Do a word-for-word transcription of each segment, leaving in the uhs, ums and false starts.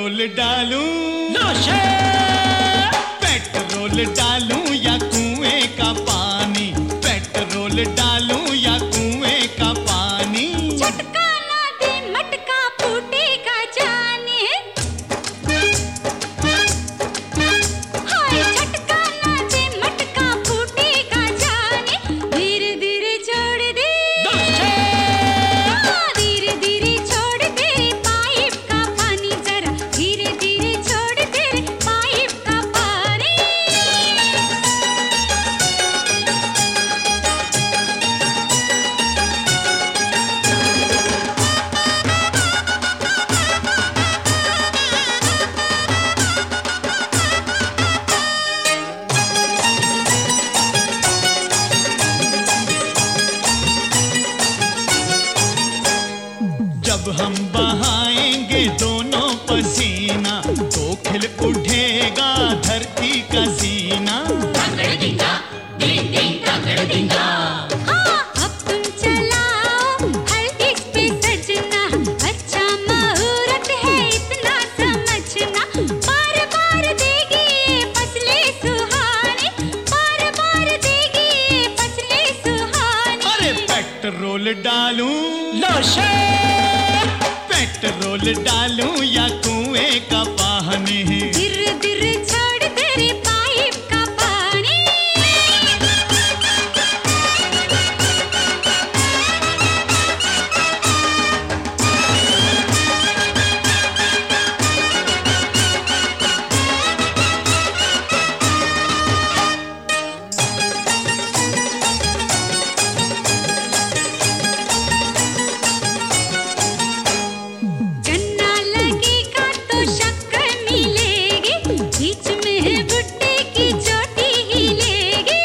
Petrol डालूं नशे, petrol डालूं या कुएं का पानी, पेट्रोल डालूं या कुएं का पानी। झटका ना दे मटका फूटेगा जाने, हाय झटका ना दे मटका फूटेगा जाने। धीरे धीरे छोड़ दे नशे, धीरे धीरे छोड़ दे पाइप का पानी, जरा धीरे धीरे छोड़ दे पाइप का पानी। जब हम बहाएंगे दोनों पसीना, तो खिल उठेगा धरती का सीना। हाँ, अब तुम चलाओ हल्दी पे सजना, अच्छा मुहूर्त है इतना समझना। बार बार देगी ये फसलें सुहानी, बार बार देगी ये फसलें सुहानी। अरे पेट्रोल डालूं नशे, पेट्रोल डालूं या कुएं का पानी। धीरे धीरे छोड़ दे रे पाइप का पानी। गन्ना लगेगा तो शक्कर मिलेगी, बीच में है भुट्टे की चोटी हिलेगी।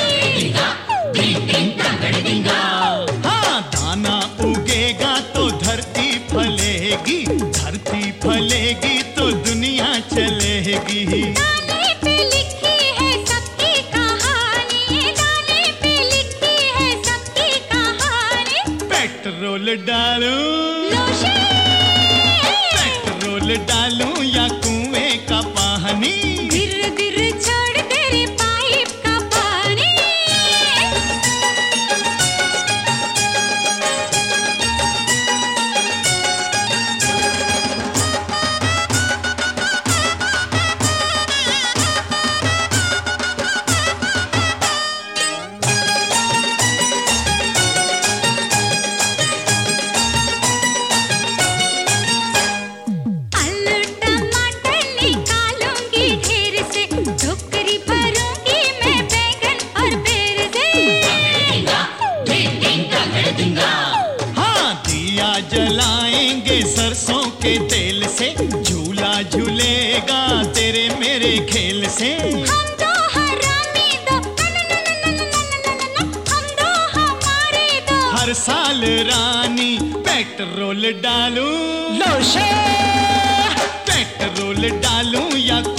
हाँ, दाना उगेगा तो धरती फलेगी, धरती फलेगी तो दुनिया चलेगी। दाने पे लिखी है सबकी कहानी, दाने पे लिखी है सबकी कहानी। पेट्रोल डालूं नशे, पेट्रोल डालूं या कुएं का पानी। धीरे धीरे छोड़ दे रे पाइप का पानी। आलू टमाटर निकालूंगी ढेर से, टोकरी भरूंगी मैं बैंगन और बेर से। हाँ, दिया जलाएंगे सरसों के तेल से, झूला झूलेगा तेरे मेरे खेल से। हम दो हरामी दो, हम दो हमारे दो। हर साल रानी पेट्रोल डालूं नशे, पेट्रोल डालूं या